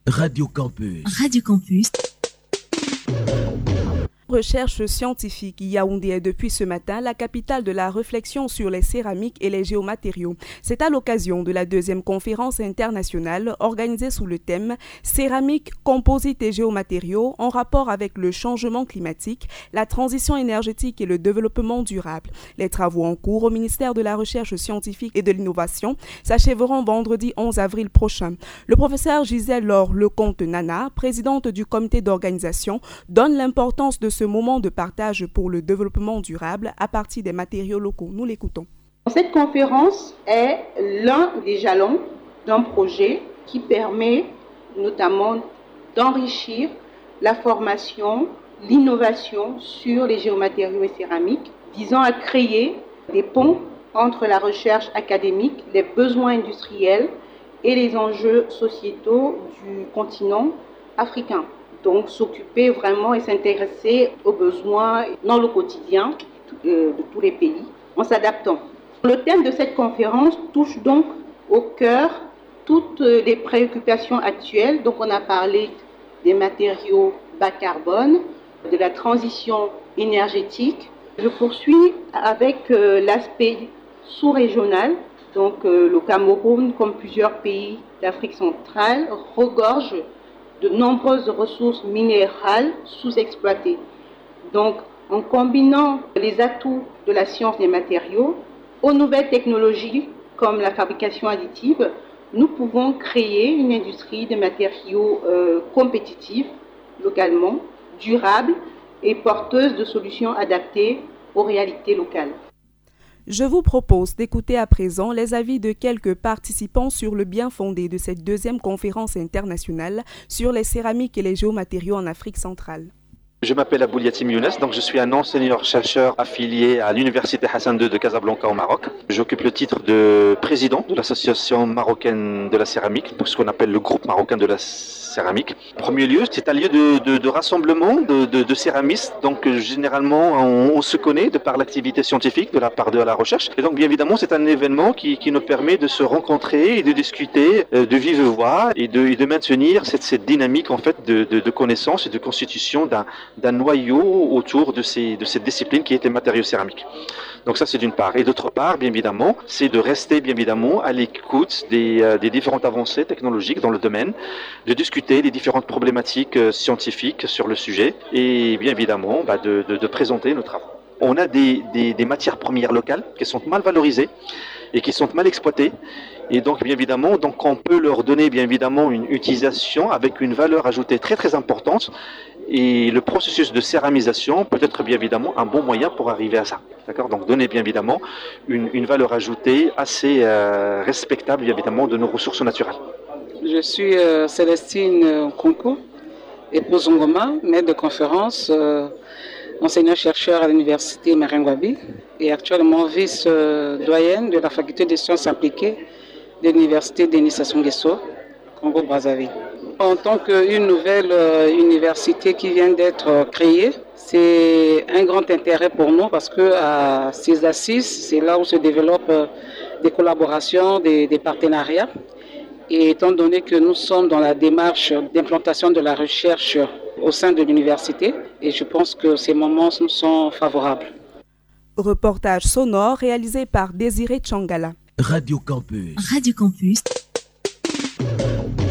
Radio Campus. Radio Campus. Recherche scientifique. Yaoundé est depuis ce matin la capitale de la réflexion sur les céramiques et les géomatériaux. C'est à l'occasion de la deuxième conférence internationale organisée sous le thème « Céramique, composites et géomatériaux en rapport avec le changement climatique, la transition énergétique et le développement durable ». Les travaux en cours au ministère de la Recherche scientifique et de l'Innovation s'achèveront vendredi 11 avril prochain. Le professeur Gisèle Laure Lecomte-Nana, présidente du comité d'organisation, donne l'importance de ce moment de partage pour le développement durable à partir des matériaux locaux. Nous l'écoutons. Cette conférence est l'un des jalons d'un projet qui permet notamment d'enrichir la formation, l'innovation sur les géomatériaux et céramiques, visant à créer des ponts entre la recherche académique, les besoins industriels et les enjeux sociétaux du continent africain. Donc s'occuper vraiment et s'intéresser aux besoins dans le quotidien de tous les pays en s'adaptant. Le thème de cette conférence touche donc au cœur toutes les préoccupations actuelles. Donc on a parlé des matériaux bas carbone, de la transition énergétique. Je poursuis avec l'aspect sous-régional. Donc le Cameroun, comme plusieurs pays d'Afrique centrale, regorge de nombreuses ressources minérales sous-exploitées. Donc, en combinant les atouts de la science des matériaux aux nouvelles technologies comme la fabrication additive, nous pouvons créer une industrie de matériaux compétitive, localement, durable et porteuse de solutions adaptées aux réalités locales. Je vous propose d'écouter à présent les avis de quelques participants sur le bien fondé de cette deuxième conférence internationale sur les céramiques et les géomatériaux en Afrique centrale. Je m'appelle Abou Yatim Younes, donc je suis un enseignant-chercheur affilié à l'Université Hassan II de Casablanca au Maroc. J'occupe le titre de président de l'association marocaine de la céramique, ce qu'on appelle le groupe marocain de la céramique. En premier lieu, c'est un lieu de rassemblement de céramistes, donc généralement on se connaît de par l'activité scientifique de la part de la recherche. Et donc bien évidemment c'est un événement qui nous permet de se rencontrer et de discuter de vive voix et de maintenir cette dynamique en fait de connaissances et de constitution d'un noyau autour de cette discipline qui est les matériaux céramiques. Donc ça c'est d'une part. Et d'autre part, bien évidemment, c'est de rester bien évidemment à l'écoute des différentes avancées technologiques dans le domaine, de discuter des différentes problématiques scientifiques sur le sujet et bien évidemment de présenter nos travaux. On a des matières premières locales qui sont mal valorisées et qui sont mal exploitées. Et donc, bien évidemment, on peut leur donner bien évidemment une utilisation avec une valeur ajoutée très très importante. Et le processus de céramisation peut être bien évidemment un bon moyen pour arriver à ça. D'accord ? Donc donner bien évidemment une valeur ajoutée assez respectable bien évidemment de nos ressources naturelles. Je suis Célestine Konko, épouse Ngoma, maître de conférence, enseignant-chercheur à l'université Maringouabi et actuellement vice-doyenne de la faculté des sciences appliquées de l'université Denis Sassou Nguesso, Congo-Brazzaville. En tant qu'une nouvelle université qui vient d'être créée, c'est un grand intérêt pour nous parce que à ces assises, c'est là où se développent des collaborations, des partenariats. Et étant donné que nous sommes dans la démarche d'implantation de la recherche au sein de l'université, et je pense que ces moments nous sont favorables. Reportage sonore réalisé par Désiré Tchangala. Radio Campus. Radio Campus.